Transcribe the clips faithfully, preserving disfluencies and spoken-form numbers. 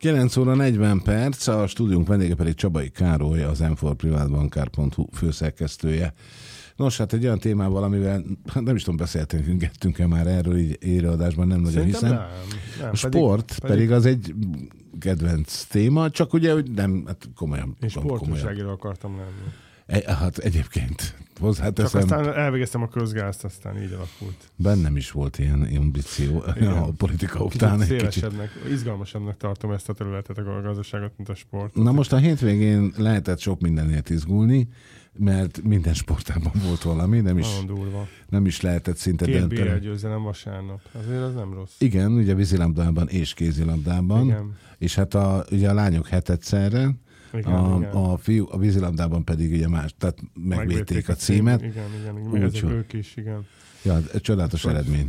kilenc óra negyven perc, a stúdiónk vendége pedig Csabai Károly, az em négy privátbankár pont hu főszerkesztője. Nos, hát egy olyan témával, amivel nem is tudom, beszéltünk-e már erről így élőadásban, nem nagyon hiszem. Nem, nem, a sport pedig, pedig az egy kedvenc téma, csak ugye, hogy nem, hát komolyan. Én sportújságíró akartam lenni. E, hát egyébként hozzáteszem. Csak aztán elvégeztem a közgázt, aztán így alakult. Bennem is volt ilyen ambíció a politika után. Kicsit szélesebbnek, izgalmasabbnak tartom ezt a területet, a gazdaságot, mint a sport. Na most a hétvégén lehetett sok mindenért izgulni, mert minden sportában volt valami, nem is, nem is lehetett szinte Két dönteni. bé el győzelem vasárnap, azért az nem rossz. Igen, ugye vízilabdában és kézilabdában, igen. És hát a, ugye a lányok hetedszerre, igen, a, igen. A, fiú, a vízilabdában pedig ugye más, tehát megvédték a címet. Igen, igen, igen. Meg ezek ők is, igen. Ja, csodálatos Csak. eredmény.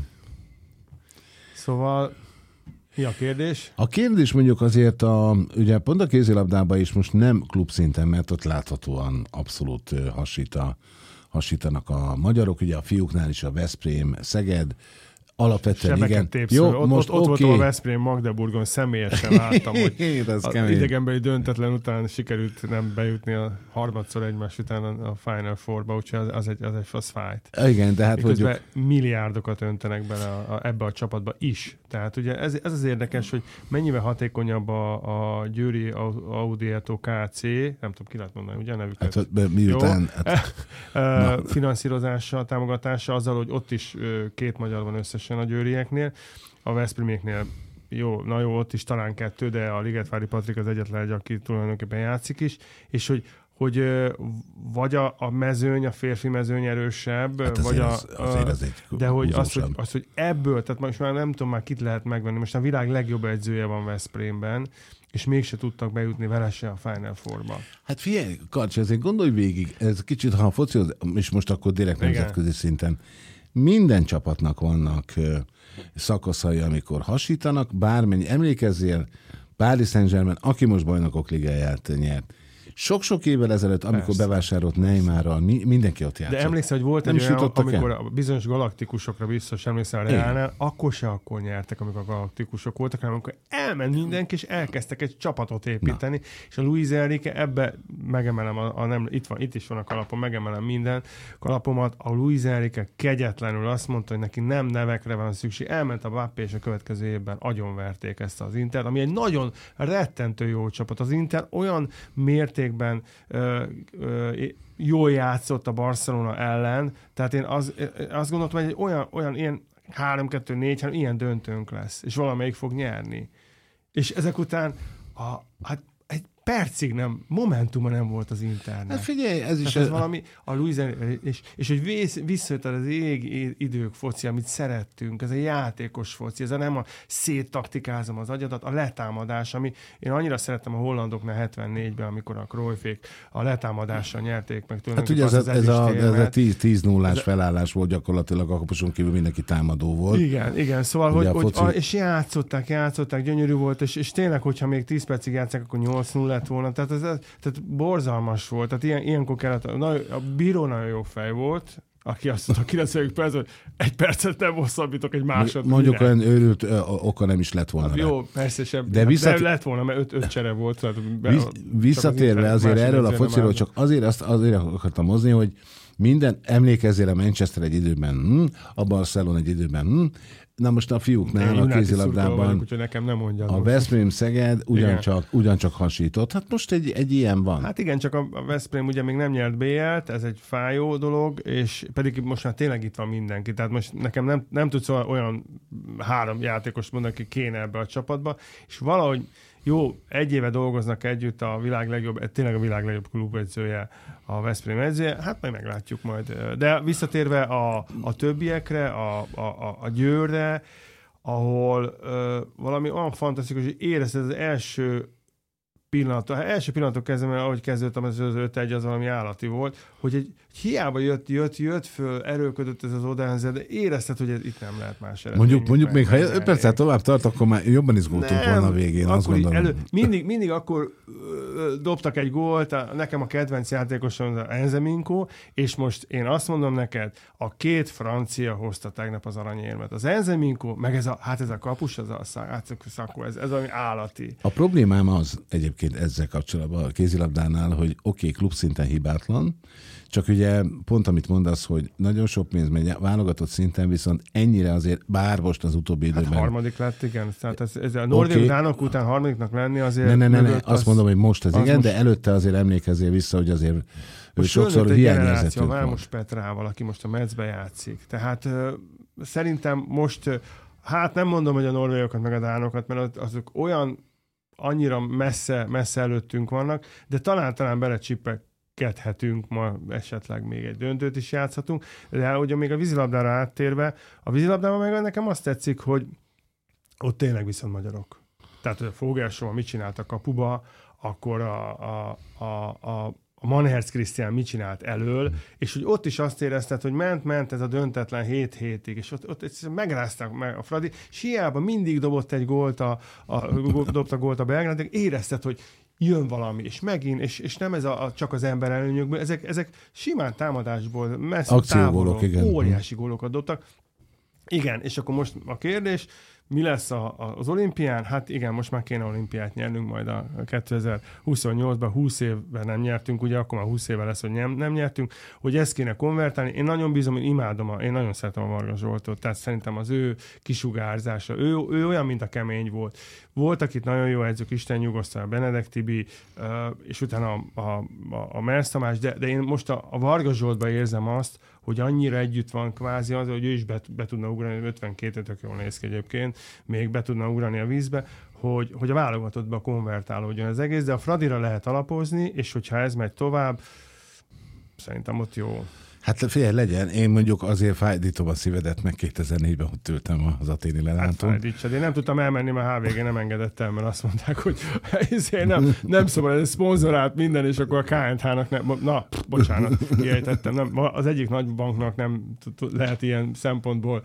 Szóval mi a kérdés? A kérdés mondjuk azért, a, ugye pont a kézilabdában is most nem klubszinten, mert ott láthatóan abszolút hasít a, hasítanak a magyarok, ugye a fiúknál is a Veszprém, Szeged, alapvetően igen. Jó, ott, most ott, ott okay. voltam a Veszprém Magdeburgon, személyesen láttam, hogy az idegenbeli döntetlen után sikerült nem bejutni a harmadszor egymás után a Final Four-ba, úgyhogy az, az egy, az egy fasz fight. Igen, de hát mondjuk... milliárdokat öntenek bele a, a, ebbe a csapatba is. Tehát ugye ez, ez az érdekes, hogy mennyivel hatékonyabb a, a Győri Audietto ká cé, nem tudom, ki lehet mondani, ugye a nevüket? Hát, miután... Hát, finanszírozása, támogatása azzal, hogy ott is két magyar van összesen a győrieknél, a Veszprémieknél jó, na jó, ott is talán kettő, de a Ligetvári Patrik az egyetlen egy, aki tulajdonképpen játszik is, és hogy hogy vagy a, a mezőny, a férfi mezőny erősebb, hát vagy a, az, azért az egy de hogy az, hogy az, hogy ebből, tehát most már nem tudom már kit lehet megvenni, most a világ legjobb edzője van Veszprémben, és mégse tudtak bejutni vele se a Final Four-ba. Hát figyelj, Karcsi, azért gondolj végig, ez kicsit, ha a foci, és most akkor direkt nemzetközi szinten, minden csapatnak vannak uh, szakaszai, amikor hasítanak, bármennyi, emlékezzél, Paris Saint-Germain, aki most bajnokok ligáját nyert. Sok-sok évvel ezelőtt, amikor Persze. bevásárolt Neymarral, mi, mindenki ott játszott. De emlékszel, hogy volt nem egy olyan, amikor el? a bizonyos galaktikusokra biztos emlékszel a Reálnál, akkor se akkor nyertek, amikor a galaktikusok voltak, hanem amikor elment mindenki, és elkezdtek egy csapatot építeni, Na. és a Luis Enrique ebbe megemelem, a, a nem, itt, van, itt is van a kalapom, megemelem minden kalapomat, a Luis Enrique kegyetlenül azt mondta, hogy neki nem nevekre van szükség, elment a Mbappé, és a következő évben agyonverték ezt az Intert, ami egy nagyon rettentő jó csapat. Az Inter olyan mérték Ö, ö, jól játszott a Barcelona ellen, tehát én az, azt gondoltam, hogy egy olyan, olyan ilyen három kettő négy, hanem ilyen döntőnk lesz, és valamelyik fog nyerni. És ezek után a, hát egy percig nem, momentuma nem volt az Internet. Hát figyelj, ez is... ez valami, a Luis, és, és hogy vész, visszajött az ég idők foci, amit szerettünk, ez a játékos foci, ez a nem a széttaktikázom az agyadat, a letámadás, ami én annyira szerettem a hollandoknál hetvennégyben, amikor a Cruyffék a letámadással nyerték meg tőlünk. Hát ugye ez, az ez, a, ez a tíz nullás felállás volt gyakorlatilag, a kapuson kívül mindenki támadó volt. Igen, igen, szóval, hogy, hogy a, és játszották, játszották, gyönyörű volt, és, és tényleg, hogyha még tíz percig játszák, akkor nyolc nulla lett volna, tehát ez, ez tehát borzalmas volt, tehát ilyen, ilyenkor kellett, a, a bíró nagyon jó fej volt, aki azt mondta, kilencven perc, hogy egy percet nem hosszabbítok, egy másod. Mondjuk olyan őrült ö, oka nem is lett volna. Hát jó, persze sem. De, visszat... de lett volna, mert öt, öt csere volt. Tehát be, Visz, visszatérve azért erről a fociról, csak azért, azt, azért akartam hozni, hogy minden, emlékezzél a Manchester egy időben, hm, a Barcelona egy időben, hm, na most a fiúknál, a kézilabdában nekem nem mondjad a Veszprém Szeged ugyancsak, ugyancsak hasított. Hát most egy, egy ilyen van. Hát igen, csak a Veszprém ugye még nem nyert bé el-t, ez egy fájó dolog, és pedig most már tényleg itt van mindenki. Tehát most nekem nem, nem tudsz olyan három játékos mondani, aki kéne ebbe a csapatba, és valahogy jó, egy éve dolgoznak együtt a világ legjobb, tényleg a világ legjobb klubedzője, a Veszprém edzője, hát majd meglátjuk majd. De visszatérve a, a többiekre, a, a, a Győrre, ahol ö, valami olyan fantasztikus, hogy érezted az első pillanat, az első pillanatok kezdve, mert ahogy kezdődtem, az öt egy az valami állati volt, hogy egy hiába jött, jött, jött föl, erőködött ez az Odense, de érezted, hogy ez itt nem lehet más eredmény. Mondjuk, mondjuk még ha öt perccel tovább tart, akkor már jobban izgultunk volna a végén, azt gondolom. Elő, mindig, mindig akkor dobtak egy gólt, nekem a kedvenc játékosom az Enzeminko, és most én azt mondom neked, a két francia hozta tegnap az aranyérmet. Az Enzeminko, meg ez a, hát ez a kapus, az a szakó, ez, ez ami állati. A problémám az egyébként ezzel kapcsolatban a kézilabdánál, hogy oké, okay, klubszinten hibátlan, csak ugye pont amit mondasz, hogy nagyon sok pénz megy válogatott szinten, viszont ennyire azért, bár most az utóbbi időben... Hát harmadik lett, igen. Tehát ez, ez a norvég okay. dánok után harmadiknak lenni azért... Ne, ne, ne, ne. azt az, mondom, hogy most az, az igen, most... de előtte azért emlékezzél vissza, hogy azért most sokszor hiányérzetünk van. Vámos Petrával, aki most a Metszbe játszik. Tehát uh, szerintem most, uh, hát nem mondom, hogy a norvégokat meg a dánokat, mert azok olyan annyira messze, messze előttünk vannak, de talán-talán belecsippek kedhetünk, ma esetleg még egy döntőt is játszhatunk, de ugye még a vízilabdára áttérve, a vízilabdában meg nekem azt tetszik, hogy ott tényleg viszont magyarok. Tehát a Fogelson mit csinált a kapuba, akkor a, a, a, a a Manherz Krisztián mit csinált elől, és hogy ott is azt érezted, hogy ment-ment ez a döntetlen hét hétig, és ott, ott megrázták meg a Fradi, és hiába mindig dobott egy gólt, a, a, dobta gólt a Belgrád, de érezted, hogy jön valami, és megint, és, és nem ez a, a, csak az ember előnyökből, ezek, ezek simán támadásból, messze távolról, óriási gólokat dobtak. Igen, és akkor most a kérdés, mi lesz a, a, az olimpián? Hát igen, most már kéne olimpiát nyernünk majd a kétezer-huszonnyolcban, húsz évben nem nyertünk, ugye akkor már húsz éve lesz, hogy nem, nem nyertünk, hogy ezt kéne konvertálni. Én nagyon bízom, én imádom, a, én nagyon szeretem a Varga Zsoltot, tehát szerintem az ő kisugárzása, ő, ő olyan, mint a kemény volt. Voltak itt nagyon jó edzők, Isten nyugosztal, a Benedek Tibi, és utána a, a, a, a Mersz Tamás, de, de én most a, a Varga Zsoltban érzem azt, hogy annyira együtt van kvázi az, hogy ő is be, be tudna ugrani, ötvenkét tök jól néz ki egyébként, még be tudna ugrani a vízbe, hogy, hogy a válogatottba konvertálódjon az egész, de a Fradira lehet alapozni, és hogyha ez megy tovább, szerintem ott jó. Hát figyelj, legyen. Én mondjuk azért fájdítom a szívedet, meg kétezer-négyben ott ültem az aténi lelátón. Hát fájdítsad. Én nem tudtam elmenni, mert há vé gé nem engedett el, mert azt mondták, hogy nem, nem szabad, ez szponzorált minden, és akkor a ká en há-nak nem, na, bocsánat, kiejtettem, nem, az egyik nagy banknak nem lehet ilyen szempontból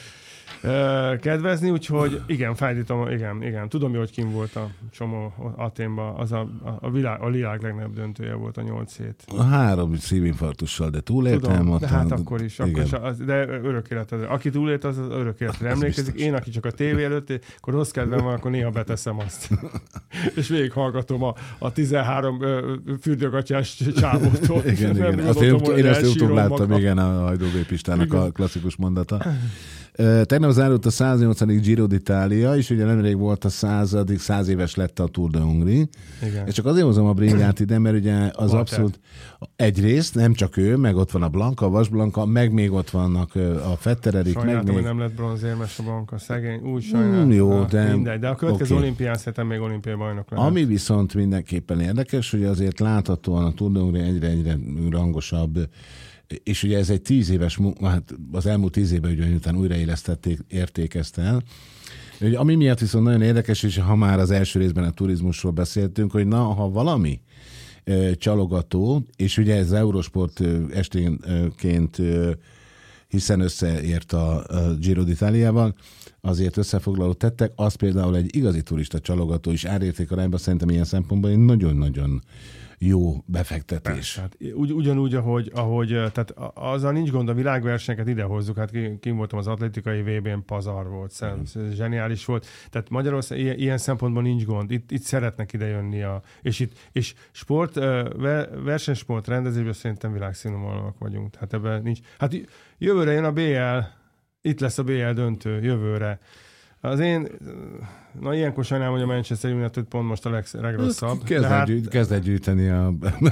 kedvezni, úgyhogy igen, fájdítom, igen, igen. Tudom, hogy kim volt a csomó Aténban, az a, a, világ, a világ legnagyobb döntője volt a nyolc hét. A három szívinfarktussal, de túléltem. Tudom, de hát akkor is, akkor is az, de örök élet. Aki túlélt, az, az örök életre emlékezik. Én, aki csak a tévé előtt, akkor rossz kedvem van, akkor néha beteszem azt. És végighallgatom a, a tizenhárom fürdőgatyás csávótól. Igen, igen. Azt én, én ezt utóbb láttam, igen, a Hajdó B. Pistának a klasszikus mondata. Tegnap zárult a száznyolcadik Giro d'Italia, és ugye nemrég volt a századik, száz éves lett a Tour de Hongrie. Igen. És csak azért hozom a bringát ide, mert ugye az Walter. Abszolút egyrészt, nem csak ő, meg ott van a Blanka, a Vas Blanka, meg még ott vannak a Fettererik. Sajnáltam, meg még... hogy nem lett bronzérmes a Blanka, szegény, úgy sajnáltam. Mm, jó, de... Mindegy, de a következő okay. olimpián szerintem még olimpiai bajnok lehet. Ami viszont mindenképpen érdekes, hogy azért láthatóan a Tour de Hongrie egyre-egyre rangosabb, és ugye ez egy tíz éves, hát az elmúlt tíz évben ugye után újraélesztették, értékezte el. Ugye, ami miatt viszont nagyon érdekes, és ha már az első részben a turizmusról beszéltünk, hogy na, ha valami e, csalogató, és ugye ez Eurosport e, esténként, e, hiszen összeért a, a Giro d'Italiával, azért összefoglalót tettek, az például egy igazi turista csalogató is árérték arányban, szerintem ilyen szempontból egy nagyon-nagyon jó befektetés. Persze, hát ugy, ugyanúgy, ahogy, ahogy tehát azzal nincs gond, a világversenyeket idehozzuk, hát kim voltam az atlétikai vé bén, pazar volt, szem, mm. zseniális volt, tehát Magyarország ilyen, ilyen szempontból nincs gond, itt, itt szeretnek idejönni, a, és itt, és sport, versenysport rendezésben szerintem világszínvonalak vagyunk, tehát ebben nincs, hát jövőre jön a bé el, itt lesz a bé el döntő, jövőre. Az én, na ilyenkor sajnálom, hogy a Manchester United pont most a leg, legrosszabb. Kezd hát, gyűjt, kezd gyűjteni a,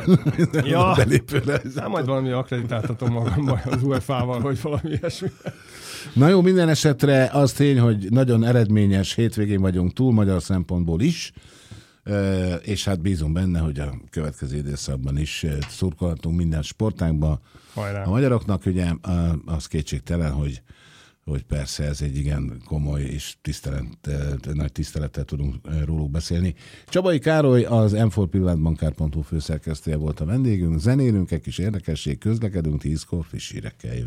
ja, a belépőre. Nem, majd valami akkreditáltatom magam az u ef á-val, hogy valami ilyesmi. Na jó, minden esetre az tény, hogy nagyon eredményes hétvégén vagyunk túl magyar szempontból is, és hát bízom benne, hogy a következő időszakban is szurkolhatunk minden sportágban. A magyaroknak ugye az kétségtelen, hogy hogy persze ez egy igen komoly és tisztelet, nagy tisztelettel tudunk róluk beszélni. Csabai Károly, az em négy privátbankár pont hu főszerkesztője volt a vendégünk. Zenélünk, egy kis érdekesség, közlekedünk, tízkor friss hírekkel.